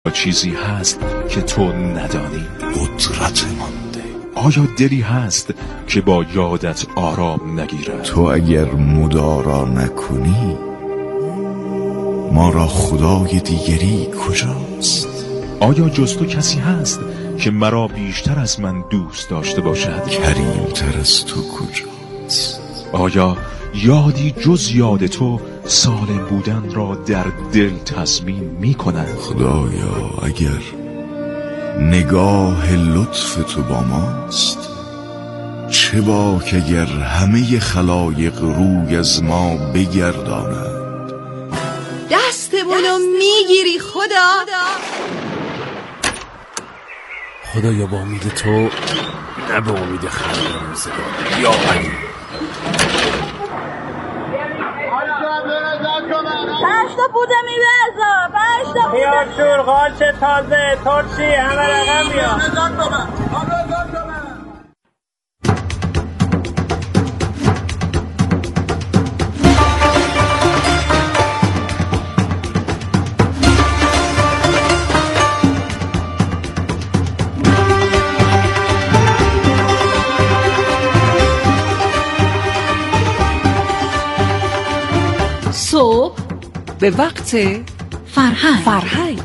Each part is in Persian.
چیزی هست که تو ندانی؟ قدرت مانده. آیا دلی هست که با یادت آرام نگیرد؟ تو اگر مدارا نکنی ما را خدای دیگری کجاست؟ آیا جز تو کسی هست که مرا بیشتر از من دوست داشته باشد؟ کریمتر از تو کجاست؟ آیا یادی جز یاد تو سالم بودن را در دل تضمین می کند؟ خدایا اگر نگاه لطف تو با ماست، چه باک اگر همه خلایق روی از ما بگردانند. دستمونو میگیری خدایا با امید تو، نه به امید خلق روزگار. یا علی پشتا بوده میوزا پشتا یا شور قاچ تازه ترشی همه رقم بیا. صبح به وقت فرهنگ.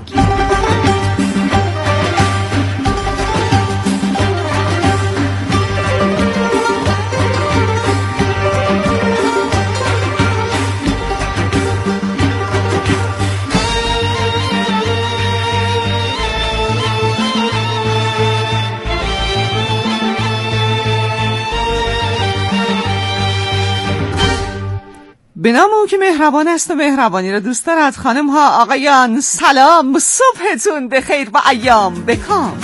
به نام او که مهربان است و مهربانی را دوست دارد. خانم ها آقایان سلام، صبحتون بخیر و ایام بکام.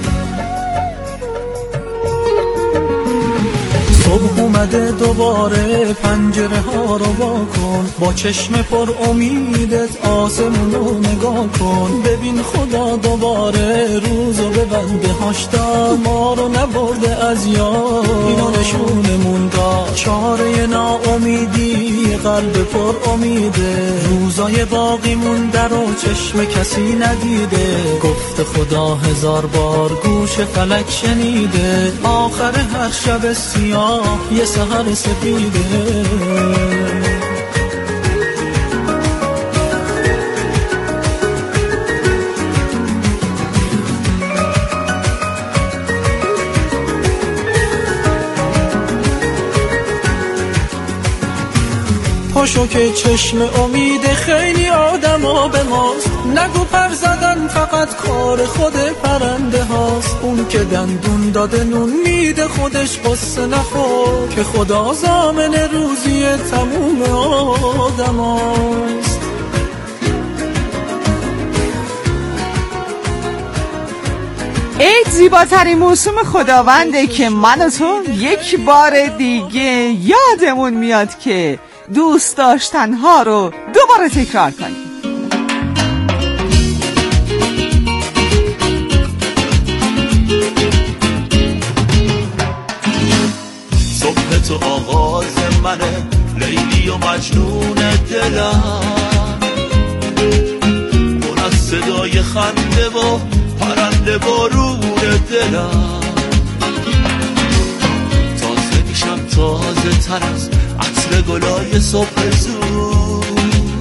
صبح اومده دوباره، پنجره ها رو با کن، با چشم پر امیدت آسمون رو نگاه کن. ببین خدا دوباره روزو به بنده هاش داد، ما رو نبرده از یاد، اینو نشونمون داد. چاره ناامیدی قلب پر امیده، روزای باقی مونده رو چشم کسی ندیده. گفت خدا هزار بار گوش فلک شنیده، آخر هر شب سیاه یه سحر سپیده. پاشو که چشم امید خیلی آدما به ماست، نگو پر زدن فقط کار خود پرنده هاست. اون که دندون داده نون میده خودش قصه نخور، که خدا ضامن روزی تموم آدم هاست. عید زیباترین موسم خداونده که من و تو یک بار دیگه یادمون میاد که دوست داشتنها رو دوباره تکرار کنیم. صبح تو آغاز منه، لیلی و مجنون دلم، پر از صدای خنده و پرنده بارون دلم. تازه میشم تازه تر از عطر گلای صبح زود،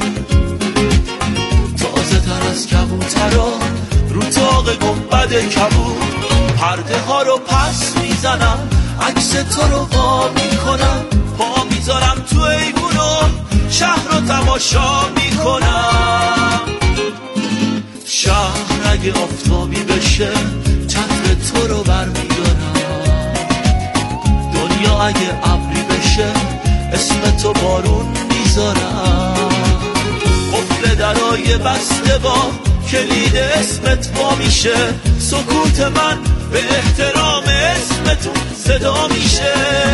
تازه تر از کبوترا رو تاق گنبد کبود. پرده ها رو پس میزنم، عکس تو رو وا میکنم، پا میذارم تو ایوونو شهر رو تماشا میکنم. شهر اگه آفتابی بشه چتر تو رو برمیدارم، دنیا اگه ابری بشه اسم تو بارون میذارم. قفل درای بسته با کلید اسمت وا میشه، سکوت من به احترام اسمتون صدا میشه.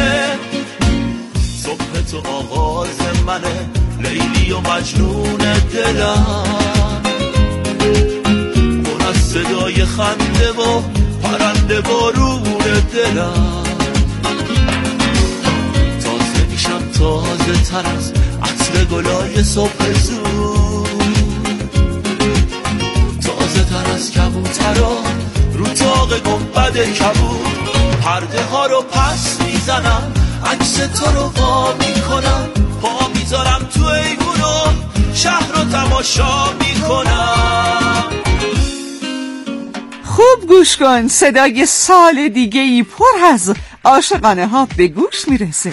صبح تو آغاز منه، لیلی و مجنون دلم، پر از صدای خنده و پرنده بارون دلم. تازه میشم تازه تر از عطر گلای صبح زود، تازه تر ترا رو تاق گنبد کبود پرده ها رو پس میزنم عکس تو رو وا میکنم پا میذارم تو ایوونو شهر رو تماشا میکنم. خوب گوش کن، صدای سال دیگه ای پر از عاشقانه ها به گوش میرسه.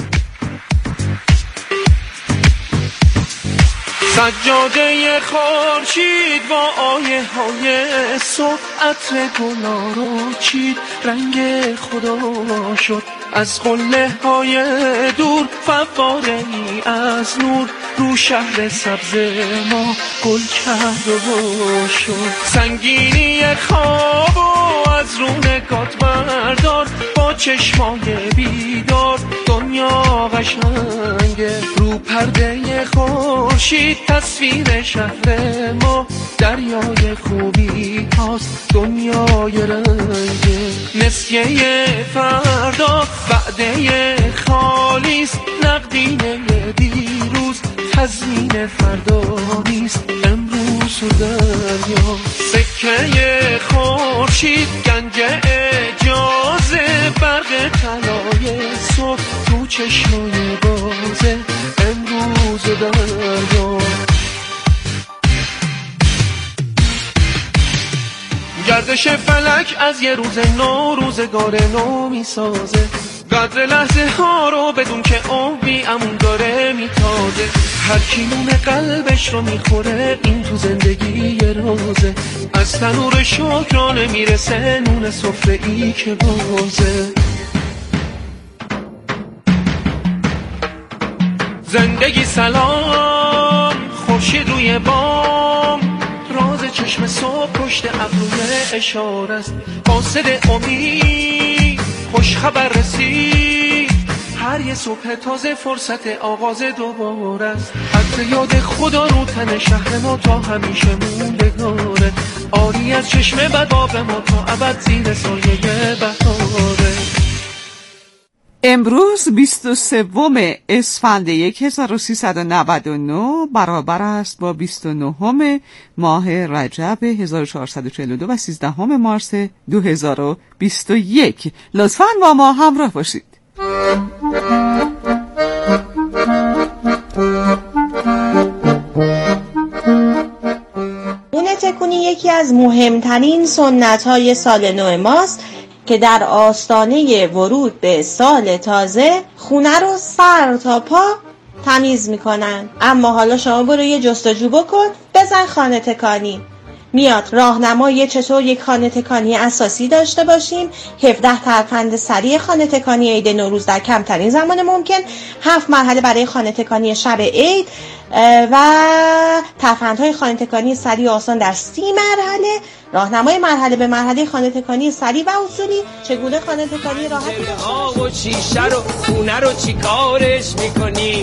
سجاده خورشید با آیه های صبح عطر گلا رو چید رنگ خدا شد از قله های دور فواره ای از نور رو شهر سبز ما گل کرد و شد سنگینی خواب و از رو نگات بردار با چشمای بیدار دنیا قشنگه رو پرده خورشید تصویر شهر ما دریای خوبی هاست دنیای رنگه نسیه فردا وعده خالیست نقدینه دیروز تزیین فردا نیست امروز و دریا سکه خورشید گنج اجازه برق طلای صبح تو چشمای بازه امروز و دریا گردش فلک از یه روز نو روزگار نو میسازه قدر لحظه ها رو بدون که عمری امون داره میتازه هر کی نون قلبش رو میخوره این تو زندگی یه روزه از تنور شکرانه میرسه نون سفره ای که بازه زندگی سلام خورشید روی بام راز چشم صبح پشت ابروی اشاره است قاصد امید خوش خبر رسید هر یه صبح تازه فرصت آغاز دوباره است حتی یاد خدا رو تن شهر ما تا همیشه موندگاره آری از چشم بدآب ما تا ابد زیر سایه بهاره. امروز 23 اسفند 1399 برابر است با 29 ماه رجب 1442 و 13 مارس 2021. لطفاً با ما همراه باشید. خونه تکونی یکی از مهمترین سنت‌های سال نو ماست که در آستانه ورود به سال تازه خونه رو سر تا پا تمیز میکنن. اما حالا شما برو یه جستجو بکن، بزن خانه تکانی. میاد راهنمای چطور یک خانه تکانی اساسی داشته باشیم، 17 ترفند سریع خانه تکانی عید نوروز در کمترین زمان ممکن، 7 مرحله برای خانه تکانی شب عید و ترفندهای خانه تکانی سریع و آسان در 30 مرحله، راهنمای مرحله به مرحله خانه تکانی سریع و اصولی، چگونه خانه تکانی راحتی و شیشه رو خونه رو چی کارش میکنیم،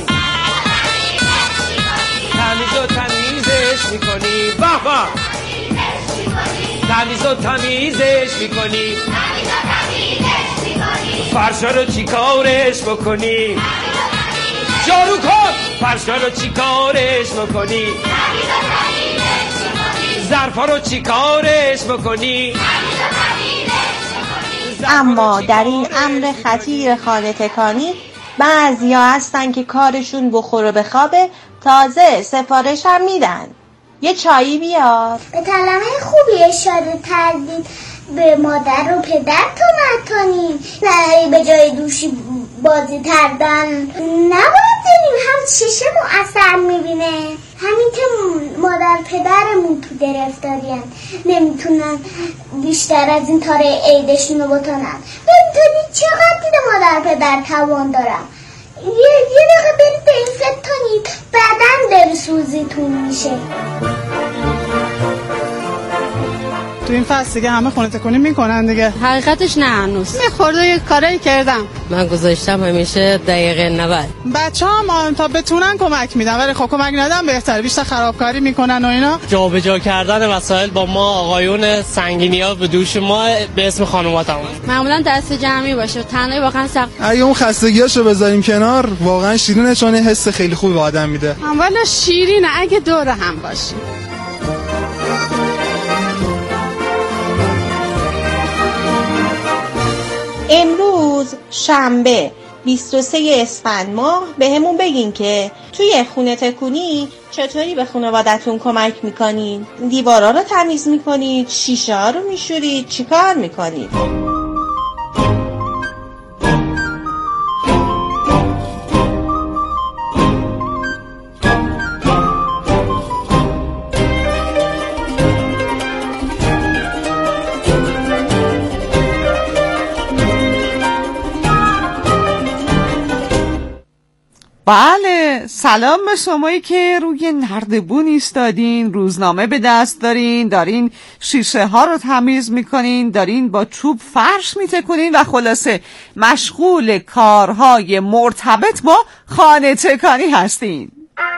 تمیز و تمیزش میکنیم، بابا تمیز و تمیزش میکنیم، فرشا رو چی کارش بکنیم، جارو کن فرشا رو چی کارش بکنیم، ظرفا رو چی کارش بکنیم. اما در این امر خطیر خانه تکانی بعضیا هستن که کارشون بخور و بخوابه، تازه سفارش هم میدن یه چایی بیار. به کلمه خوبی اشاره کردید به مادر و پدر کمک کنیم، نه به جای دوشی بازی کردن نباید داریم هم چشم و اثر میبینه، همین که مادر پدرمون تو گرفتارین نمیتونن بیشتر از این کار عیدشون رو بکنن. ببینید چقدر دیده مادر پدر توان دارم، یه دقیقه برید به این فکر کنید، بعدن دل سوزیتون میشه. تو این فصل دیگه همه خونه تکونی میکنن دیگه. حقیقتش نه، هنوز یه خورده یه کاری کردم. من گذاشتم همیشه دقیقه 90. بچه‌ها تا بتونن کمک میدن، ولی خب کمک ندن بهتره، بیشتر خرابکاری میکنن و اینا. جابجا کردن وسایل با ما آقایون سنگینی‌ها به دوش ما به اسم خانوماتمون. معمولا دست جمعی باشه، تنهایی واقعا سخت. اگه اون خستگیاشو بذاریم کنار، واقعا شیرینه، چون حس خیلی خوبی به آدم میده. اولا شیرینه اگه دور هم باشیم. روز شنبه 23 اسفند ماه به همون بگین که توی خونه تکونی چطوری به خانوادتون کمک میکنین؟ دیوارا رو تمیز میکنید؟ شیشه ها رو میشورید؟ چی کار میکنید؟ بله، سلام به شمایی که روی نردبون ایستادین، روزنامه به دست دارین شیشه ها رو تمیز میکنین، دارین با چوب فرش میتکنین و خلاصه مشغول کارهای مرتبط با خانه تکانی هستین.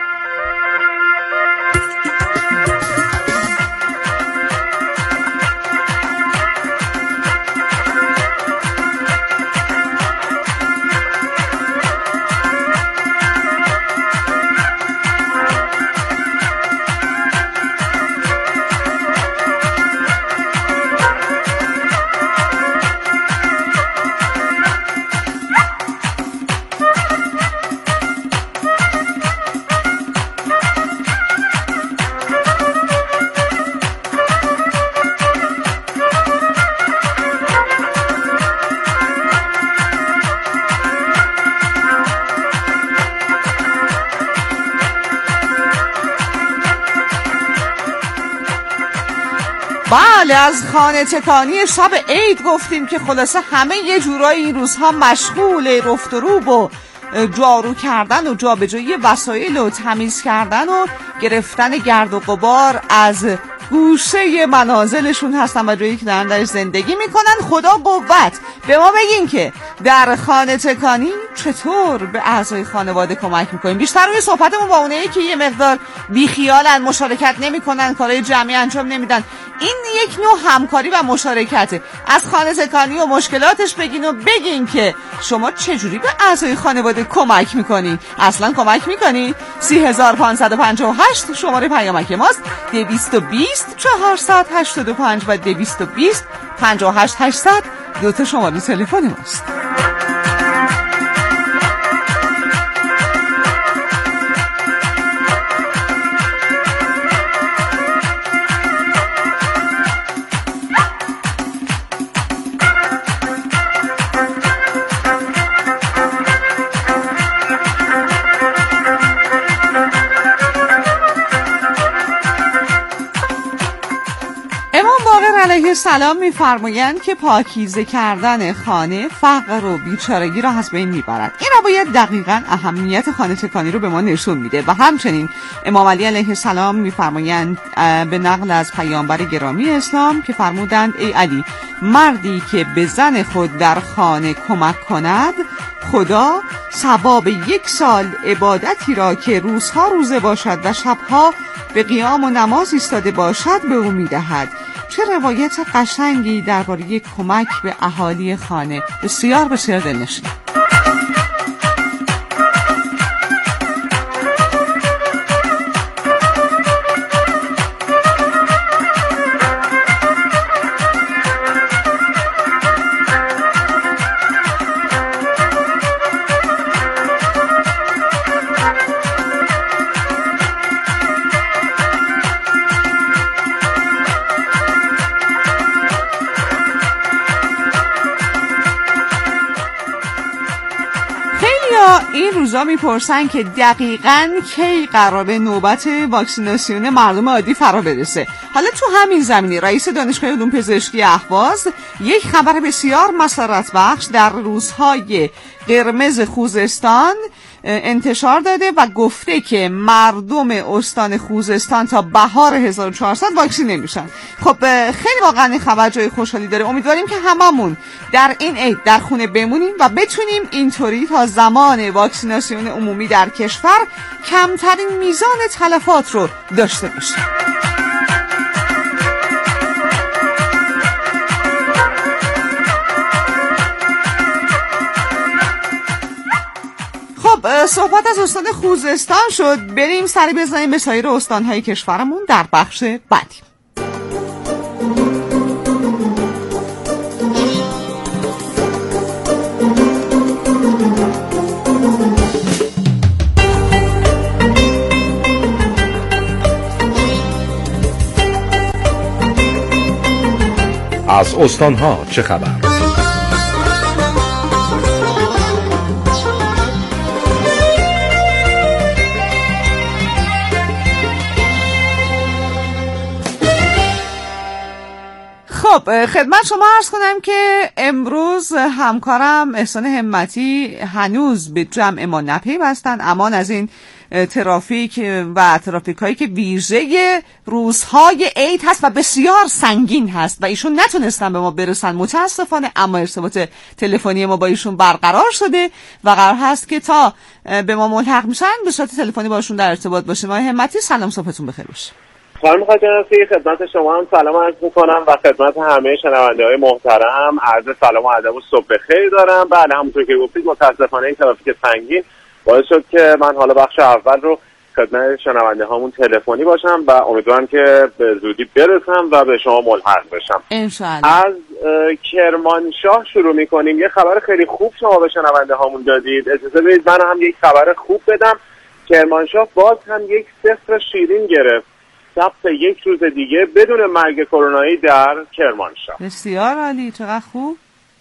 بله، از خانه تکانی شب عید گفتیم که خلاصه همه یه جورایی این روزها مشغول رفت و روب و جارو کردن و جابجایی وسایل و تمیز کردن و گرفتن گرد و غبار از گوشه منازلشون هستن و جایی که دارن درش زندگی میکنن. خدا قوت به ما بگین که در خانه تکانی چطور به اعضای خانواده کمک میکنیم. بیشتر روی صحبتمون با اونایی که یه مقدار بیخیالن، مشارکت نمیکنن، کارهای جمعی انجام نمیدن. این یک نوع همکاری و مشارکته. از خانه تکانی و مشکلاتش بگین و بگین که شما چجوری به اعضای خانواده کمک میکنین. اصلا کمک میکنین؟ 3558 شماره پیامک ماست. 220 485 و 220 58 800 دوتا شماره تلفن ماست. علیه السلام می‌فرمایند که پاکیزه کردن خانه فقر و بیچارگی را از بین میبرد. این روایت دقیقاً اهمیت خانه تکانی رو به ما نشون میده. و همچنین امام علی علیه السلام می‌فرمایند به نقل از پیامبر گرامی اسلام که فرمودند ای علی، مردی که به زن خود در خانه کمک کند خدا ثواب 1 سال عبادتی را که روزها روزه باشد و شبها به قیام و نماز ایستاده باشد به او میدهد. چه روایت قشنگی درباره کمک به اهالی خانه. بسیار بسیار دلنشین. این روزا میپرسن که دقیقاً کی قراره نوبت واکسیناسیون مردم عادی فرا برسه. حالا تو همین زمینه رئیس دانشگاه علوم پزشکی اهواز یک خبر بسیار مسرت بخش در روزهای قرمز خوزستان انتشار داده و گفته که مردم استان خوزستان تا بهار 1400 واکسین نمیشن. خب خیلی واقعا این خبر جای خوشحالی داره. امیدواریم که هممون در این عید در خونه بمونیم و بتونیم اینطوری تا زمان واکسیناسیون عمومی در کشور کمترین میزان تلفات رو داشته باشیم. خب صحبت از استان خوزستان شد، بریم سری بزنیم به سایر استانهای کشورمون در بخش بعدی. از استانها چه خبر؟ خب خدمت شما عرض کنم که امروز همکارم احسان همتی هنوز به جمع ما نپیوستن، امان از این ترافیک و ترافیک هایی که ویژه روزهای عید هست و بسیار سنگین هست و ایشون نتونستن به ما برسن متاسفانه، اما ارتباط تلفنی ما با ایشون برقرار شده و قرار هست که تا به ما ملحق میشن به صورت تلفنی باشون در ارتباط باشیم. آقای همتی سلام، صبحتون بخیر باشه. خانم خاجناسی، خدمت شما هم سلام عرض میکنم و خدمت همه شنونده های محترم عرض سلام و ادب و صبح بخیر دارم. بله همونطور که گفتید متاسفانه این ترافیک سنگین باعث شد که من حالا بخش اول رو خدمت شنونده هامون تلفنی باشم و امیدوارم که به زودی برسم و به شما ملحق بشم انشاءالله. از کرمانشاه شروع میکنیم. یه خبر خیلی خوب شما به شنونده هامون دادید، اجازه بدید من هم یک خبر خوب بدم. کرمانشاه باز هم یک 0 شیرین گرفت، ثبت یک روز دیگه بدون مرگ کرونایی در کرمانشاه. بسیار عالی، چقدر خوب.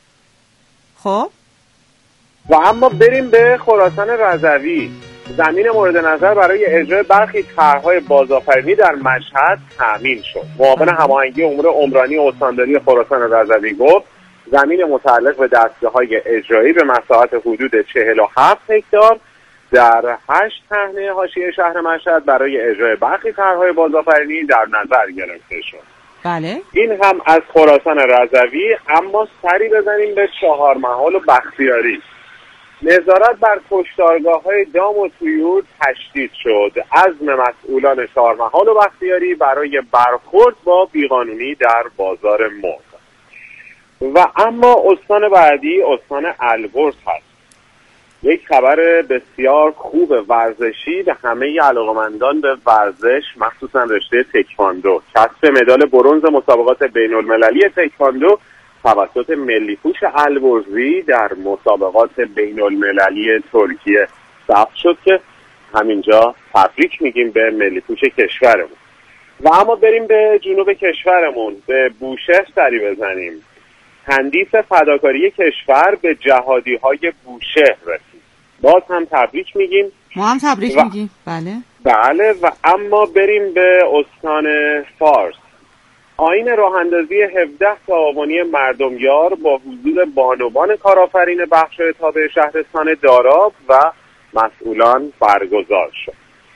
خب و اما بریم به خراسان رضوی. زمین مورد نظر برای اجرای برخی طرح‌های بازآفرینی در مشهد تامین شد. معاون هماهنگی امور عمرانی استانداری خراسان رضوی گفت زمین متعلق به دستگاه‌های اجرایی به مساحت حدود 47 هکتار در 8 صحنه حاشیه شهر مشهد برای اجرای برخی طرح‌های بازآفرینی در نظر گرفته شد. بله. این هم از خراسان رضوی. اما سری بزنیم به چهارمحال و بختیاری. نظارت بر کشتارگاه‌های دام و طیور تشدید شد. عزم مسئولان چهارمحال و بختیاری برای برخورد با بیقانونی در بازار مرغ. و اما استان بعدی استان البرز هست. یک خبر بسیار خوب ورزشی به همه علاقه‌مندان به ورزش، مخصوصا رشته تکواندو. کسب مدال برنز مسابقات بین‌المللی تکواندو توسط ملی پوش البرزی در مسابقات بین‌المللی ترکیه ثبت شد که همینجا تبریک میگیم به ملی پوش کشورمون. و اما بریم به جنوب کشورمون، به بوشهر سری بزنیم. تندیس فداکاری کشور به جهادی‌های بوشهر رسید. باز هم تبریک میگیم. ما هم تبریک میگیم. بله. و اما بریم به استان فارس. آیین راه اندازی 17 تعاونی مردمیار با حضور بانوان کارآفرین بخش‌های تابع شهرستان داراب و مسئولان برگزار شد.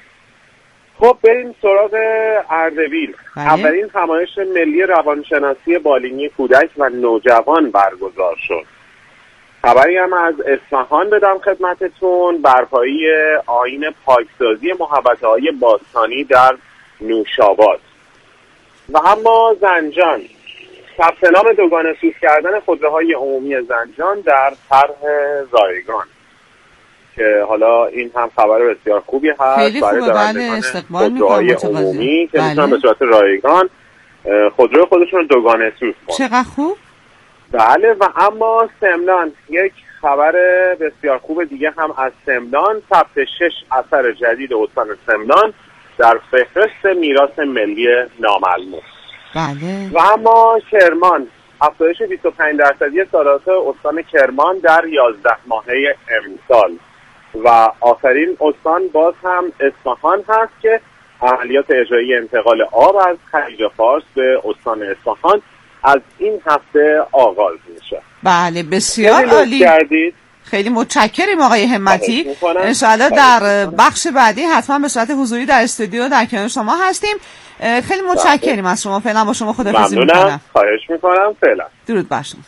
خب بریم سراغ اردبیل. اولین همایش ملی روانشناسی بالینی کودک و نوجوان برگزار شد. خبری هم از اصفهان بدم خدمتتون. برپایی آیین پاکسازی محوطه‌های باستانی در نوشاباد. و اما زنجان، ثبت نام دوگانه سوز کردن خودروهای عمومی زنجان در طرح رایگان که حالا این هم خبر بسیار خوبی هست برای دارندگان خودروهای عمومی که میتونن به صورت رایگان خودروی خودشون دوگانه سوز کنن. چقدر خوب. بله. و اما سمنان، یک خبر بسیار خوب دیگه هم از سمنان. ثبت 6 اثر جدید استان سمنان در فهرست میراث ملی ناملموس. بله. و اما کرمان، افزایش 25% صادرات استان کرمان در 11 ماهه امسال. و آخرین استان باز هم اصفهان هست که عملیات اجرایی انتقال آب از خلیج فارس به استان اصفهان از این هفته آغاز میشه. بله بسیار عالی. خیلی متشکرم آقای همتی. انشاءالله در بخش بعدی حتما به صورت حضوری در استودیو در کنار شما هستیم. خیلی متشکرم از شما. فعلا با شما خداحافظی میکنم. خواهش میکنم. فعلا درود بر شما.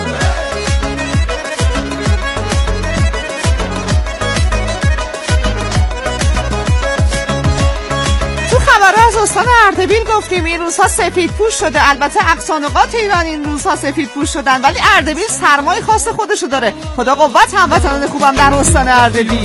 از استان اردبیل گفتیم این روزها سفید پوش شده. البته اقصانقاط ایران این روزها سفید پوش شدن، ولی اردبیل سرمای خاص خودشو داره. خدا قوت هموطنان خوبم در استان اردبیل.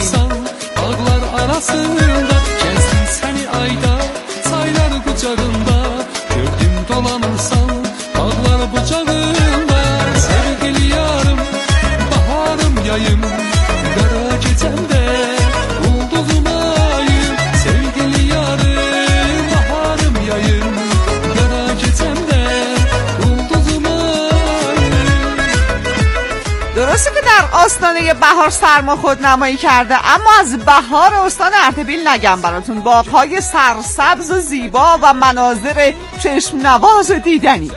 آستانه بهار سرما خودنمایی کرده، اما از بهار استان اردبیل نگم براتون. باغ‌های سرسبز و زیبا و مناظر چشم نواز و دیدنی.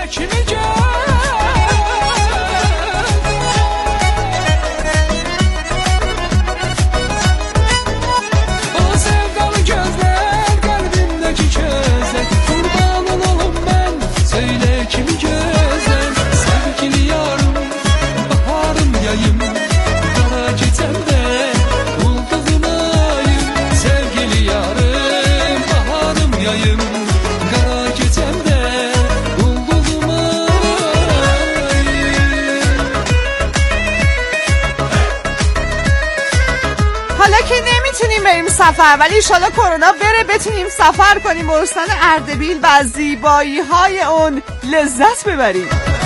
بریم سفر، ولی انشالله کرونا بره بتونیم سفر کنیم به استان اردبیل و از زیبایی های اون لذت ببریم.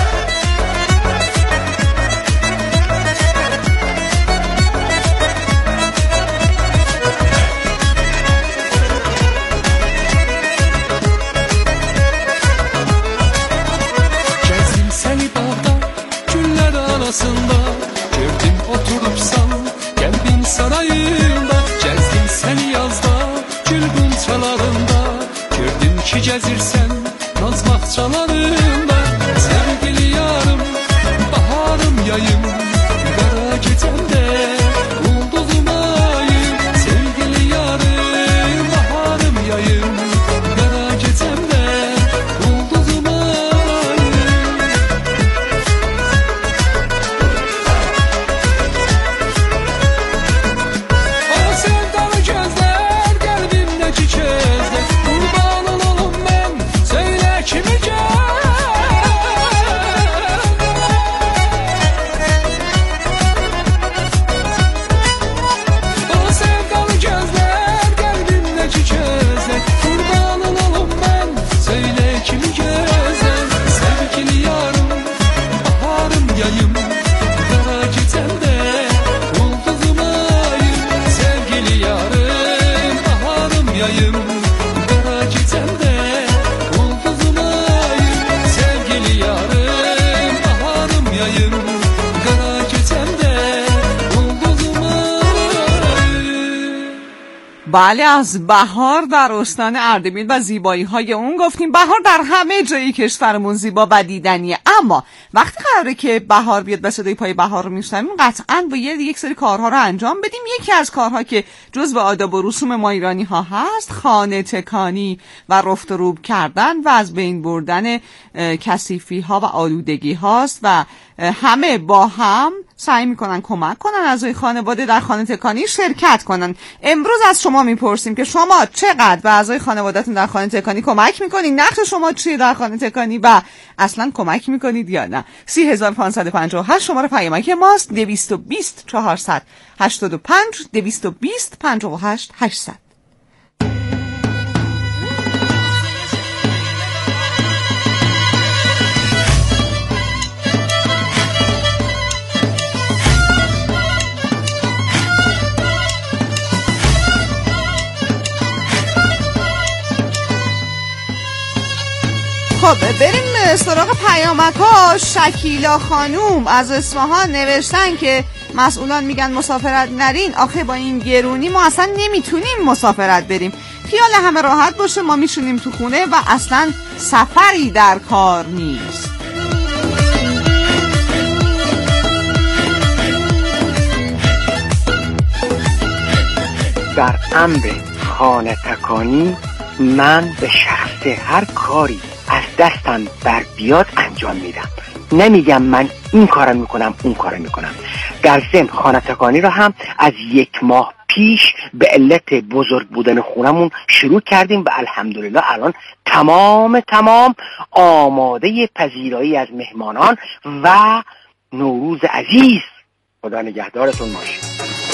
Gezdim seni dağda, güller arasında, gördüm oturupsan kalbim sarayında. Gezdim seni yazda, gül gunçalarında, gördüm ki gezirsen naz bahçalarında. Sevgili yarım, baharım yayım, kara gecemde ulduzum ayım. Sevgili yarım, baharım yayım, kara gecemde ulduzum ayım. O sevdalı gözler kalbimdeki közler, kurban olalım ben, söyle kimi gel. O sevdalı gözler kalbimdeki közler, kurban olalım ben, söyle kimi güzel. Sevgili yarım, baharım yayım, kara gecemde ulduzum ayım. Sevgili yarım, baharım yayım, kara gecemde ulduzum ayım. Sevgili yarım, baharım yayım, kara gecemde ulduzum ayım. بله، از بهار در استان اردبیل و زیبایی های اون گفتیم. بهار در همه جایی کشورمون زیبا و دیدنیه، اما وقتی قراره که بهار بیاد و صدای پای بهار رو میشنویم قطعاً باید یک سری کارها رو انجام بدیم. یکی از کارها که جزو آداب و رسوم ما ایرانی ها هست خانه تکانی و رفت و روب کردن و از بین بردن کثیفی ها و آلودگی هاست و همه با هم سعی میکنن کمک کنن اعضای خانواده در خانه تکانی شرکت کنن. امروز از شما میپرسیم که شما چقدر به اعضای خانوادهتون در خانه تکانی کمک میکنید؟ نقش شما چیه در خانه تکانی و اصلا کمک میکنید یا نه؟ 3558 شماره پیامک ماست. 220 485 220 58 800. خب بریم سراغ پیامک‌ها. شکیلا خانوم از اصفهان نوشتن که مسئولان میگن مسافرت نرین. آخه با این گرونی ما اصلا نمیتونیم مسافرت بریم. خیال همه راحت باشه، ما میشونیم تو خونه و اصلا سفری در کار نیست. در امر خانه تکانی من به شخص هر کاری از دستم بر بیاد انجام میدم. نمیگم من این کارم میکنم اون کارم میکنم. در ضمن خانه تکانی رو هم از 1 ماه پیش به علت بزرگ بودن خونمون شروع کردیم و الحمدلله الان تمام آماده پذیرایی از مهمانان و نوروز عزیز. خدا نگهدارتون باشه.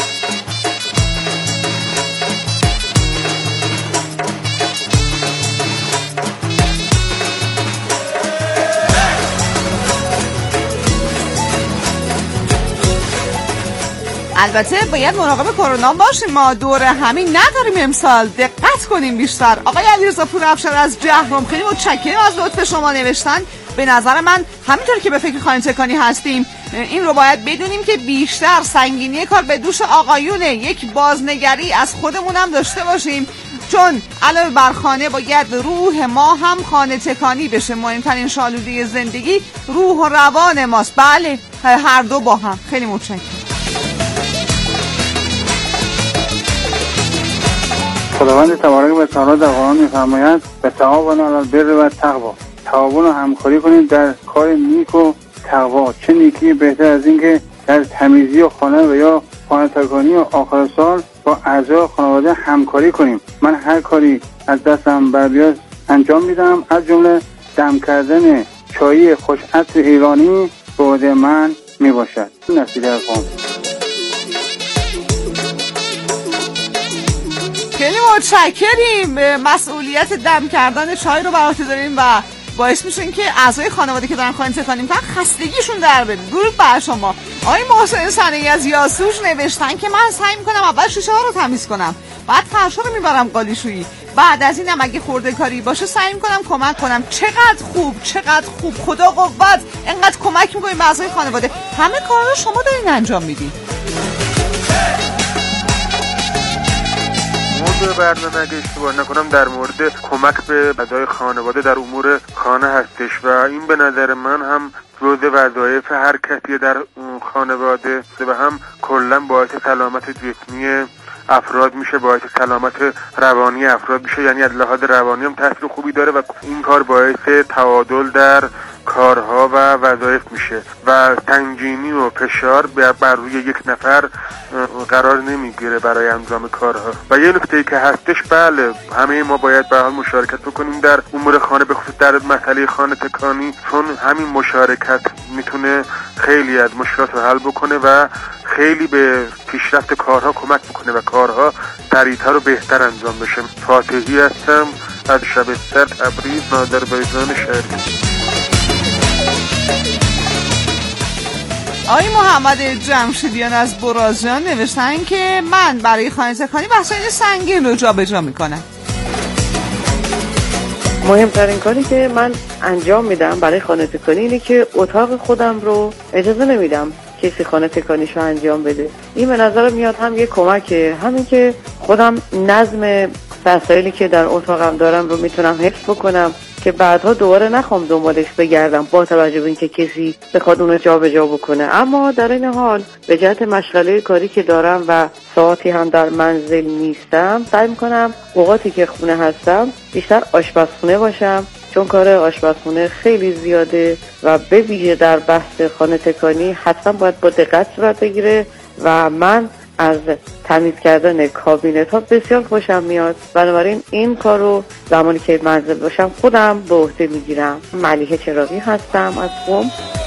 البته باید مراقب کرونا باشیم، ما دور همین نداریم امسال، دقت کنیم بیشتر. آقای علیرضا پورافشار از جهرم خیلی متشکرم از لطف شما. نوشتن به نظر من همینطور که به فکر خانه تکانی هستیم این رو باید بدونیم که بیشتر سنگینی کار به دوش آقایونه. یک بازنگری از خودمون هم داشته باشیم، چون علاوه بر خانه باید روح ما هم خانه تکانی بشه. مهمترین شالوده زندگی روح و روان ماست. بله، هر دو با هم. خیلی متشکرم. خداوند تبارک و تعالی در قرآن می‌فرماید تعاونوا علی البر و التقوا، تعاون و همکاری کنید در کار نیک و تقوا. چه نیکی بهتر از این که در تمیزی و خانه و یا خانه تکانی و آخر سال با اعضای خانواده همکاری کنیم. من هر کاری از دستم بر بیاد انجام میدم، از جمله دم کردن چای خوش عطر ایرانی به عهده من میباشد. نصیحت خانم. خیلی متشکریم. مسئولیت دم کردن چای رو بر عهده داریم و باعث میشین که اعضای خانواده که دارن خانه تکانی میکنن خستگیشون در بره. درود بر شما. آقای محسن صنعی از یاسوش نوشتن که من سعی میکنم اول شیشه ها رو تمیز کنم، بعد فرشا رو میبرم قالیشویی، بعد از اینم اگه خورده کاری باشه سعی میکنم کمک کنم. چقدر خوب، چقدر خوب. خدا قوت. اینقدر کمک میکنیم به اعضای خانواده. همه کارا رو شما دارین انجام میدین. موضوع برنامه اگه اشتباه نکنم در مورد کمک به اعضای خانواده در امور خانه هستش و این به نظر من هم جزء وظایف هر کسی در خانواده و هم کلا باعث سلامت جسمی افراد میشه، باعث سلامت روانی افراد میشه. یعنی از لحاظ روانی هم تاثیر خوبی داره و این کار باعث تعادل در کارها و وظایف میشه و سنگینی و فشار بر روی یک نفر قرار نمیگیره برای انجام کارها. و یه نکته‌ای که هستش، بله همه ما باید به حال مشارکت بکنیم در امور خانه، به خصوص در مسئله خانه تکانی، چون همین مشارکت میتونه خیلی از مشکلات رو حل بکنه و خیلی به پیشرفت کارها کمک بکنه و کارها سریعتر و بهتر انجام بشه. فاتحی هستم از شبستر تبریز، آذربایجان شرقی. آقای محمد جمشیدیان از برازیان نوشتن که من برای خانه تکانی وسایل سنگین رو جابجا میکنم. مهمترین کاری که من انجام میدم برای خانه تکانی اینه که اتاق خودم رو اجازه نمیدم کسی خانه تکانیشو انجام بده. این به نظر میاد هم یه کمکه، همین که خودم نظم وسایلی که در اتاقم دارم رو میتونم حفظ بکنم که بعدها دوباره نخوام دنبالش بگردم با توجه به اینکه کسی بخواد اونو جابجا بکنه. اما در این حال به جهت مشغله کاری که دارم و ساعتی هم در منزل نیستم، سعی میکنم اوقاتی که خونه هستم بیشتر آشپزخونه باشم، چون کار آشپزخونه خیلی زیاده و به ویژه در بحث خانه تکانی حتما باید با دقت صورت بگیره و من از تمیز کردن کابینت ها بسیار خوشم میاد. بنابراین این کار رو زمانی که منزل باشم خودم به عهده میگیرم. ملیحه چراغی هستم از قم.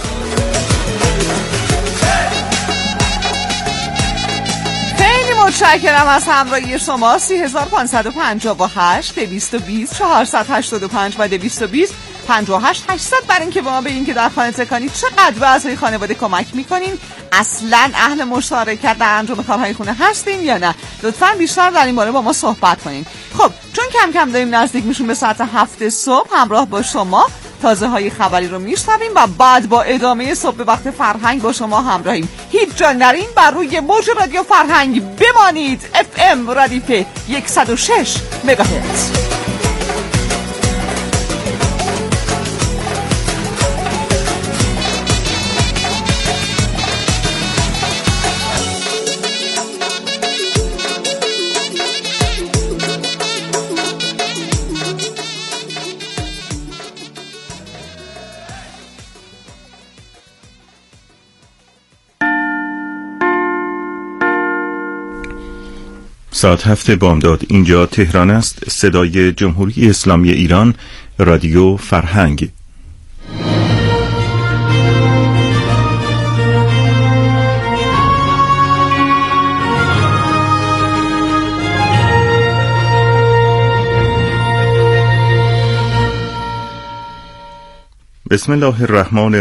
خیلی متشکرم از همراهی شما. 3558 220 485 و 220 58 800 برای اینکه با ما بگین که در خانه تکانی چقدر به اعضای خانواده کمک میکنین. اصلا اهل مشارکت در انجام کارهای خونه هستین یا نه؟ لطفاً بیشتر در این باره با ما صحبت کنین. خب چون کم کم داریم نزدیک میشیم به ساعت 7 صبح، همراه با شما تازه های خبری رو میشنویم و بعد با ادامه صبح وقت فرهنگ با شما همراهیم. هیچ جا نرین، بر روی موج رادیو فرهنگ بمانید. FM ردیف 106 مگاهرتز. ساعت 7 بامداد. اینجا تهران است. صدای جمهوری اسلامی ایران، رادیو فرهنگ. بسم الله الرحمن